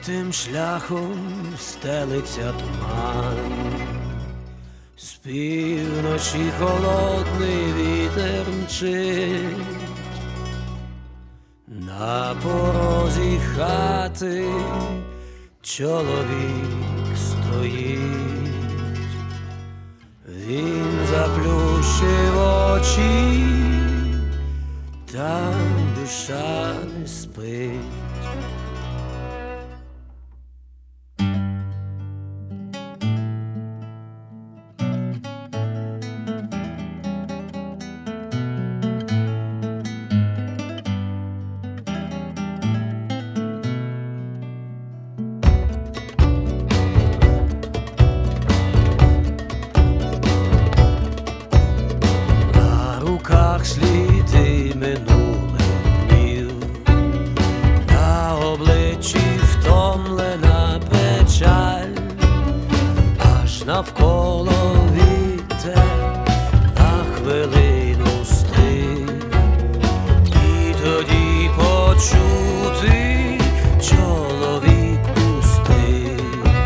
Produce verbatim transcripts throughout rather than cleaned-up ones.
тим шляхом стелиться туман, з півночі холодний вітер мчить, на порозі хати чоловік стоїть. Він заплющив очі, та душа не спить. Сліди минулих днів, на обличчі втомлена печаль, аж навколо вітер на хвилину стих, і тоді почути чоловік пустий.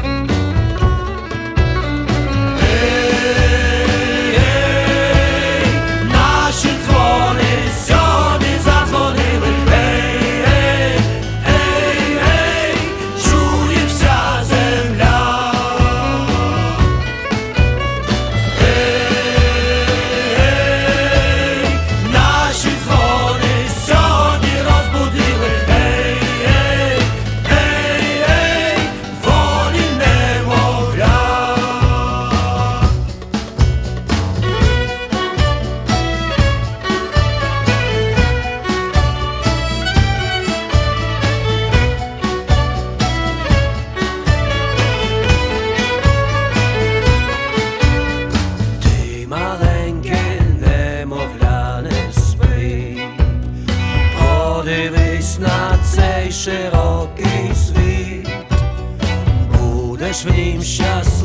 Подивись на цей широкий світ, будеш в нім щасливий.